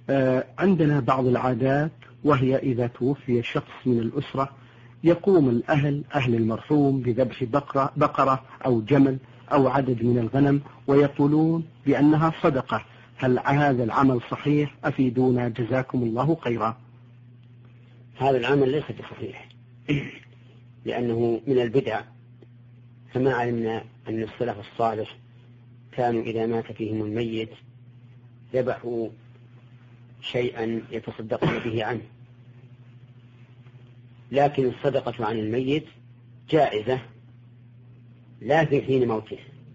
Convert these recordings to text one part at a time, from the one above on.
عندنا بعض العادات، وهي إذا توفي شخص من الأسرة يقوم أهل المرحوم بذبح بقرة أو جمل أو عدد من الغنم، ويقولون بأنها صدقة. هل هذا العمل صحيح؟ أفيدونا جزاكم الله خيرا. هذا العمل ليس بصحيح لأنه من البدع، كما علمنا أن السلف الصالح كانوا إذا مات فيهم الميت ذبحوا شيئا يتصدقون به عنه، لكن الصدقة عن الميت جائزة لا في حين موته،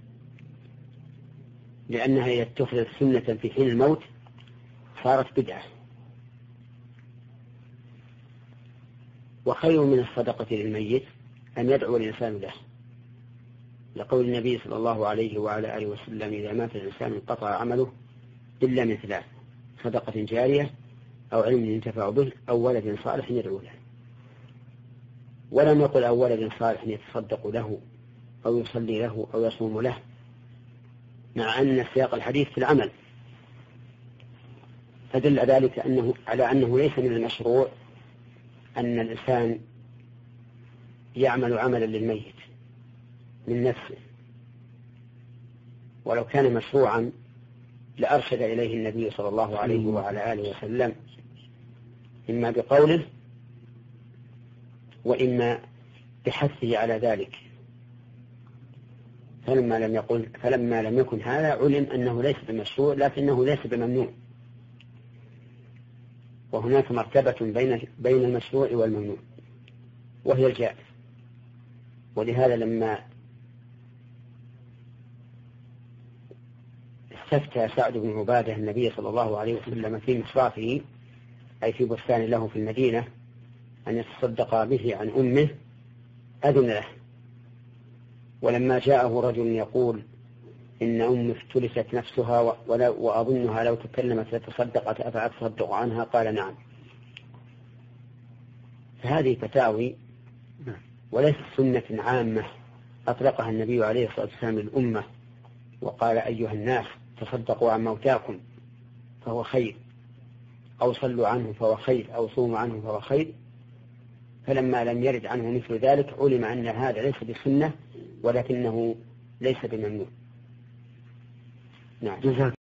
لأنها إذا اتخذت سنة في حين الموت صارت بدعة. وخير من الصدقة للميت أن يدعو الإنسان له، لقول النبي صلى الله عليه وعلى آله وسلم: إذا مات الإنسان انقطع عمله إلا من ثلاث: صدقة جارية أو علم ينتفع به أو ولد صالح يدعو له. ولم يقل أو ولد صالح يتصدق له أو يصلي له أو يصوم له، مع أن سياق الحديث في العمل، فدل ذلك على أنه ليس من المشروع أن الإنسان يعمل عملا للميت من نفسه، ولو كان مشروعا لأرشد إليه النبي صلى الله عليه وعلى آله وسلم، إما بقوله وإما بحثه على ذلك. فلما لم يكن هذا علم أنه ليس بمشروع لكنه ليس بممنوع، وهناك مرتبة بين المشروع والممنوع وهي الجائز. ولهذا لما استفتى سعد بن عبادة النبي صلى الله عليه وسلم في مصرافه، أي في بستان له في المدينة، أن يتصدق به عن أمه أذن له. ولما جاءه رجل يقول: إن أمي افتلست نفسها وأظنها لو تكلمت لتصدقت أفأتصدق عنها؟ قال: نعم. فهذه فتاوي وليس سنة عامة أطلقها النبي عليه الصلاة والسلام للأمة وقال: أيها الناس تصدقوا عن موتاكم فهو خير، أو صلوا عنه فهو خير، أو صوموا عنه فهو خير. فلما لم يرد عنه مثل ذلك علم أن هذا ليس بسنة ولكنه ليس بممنوع. نعم.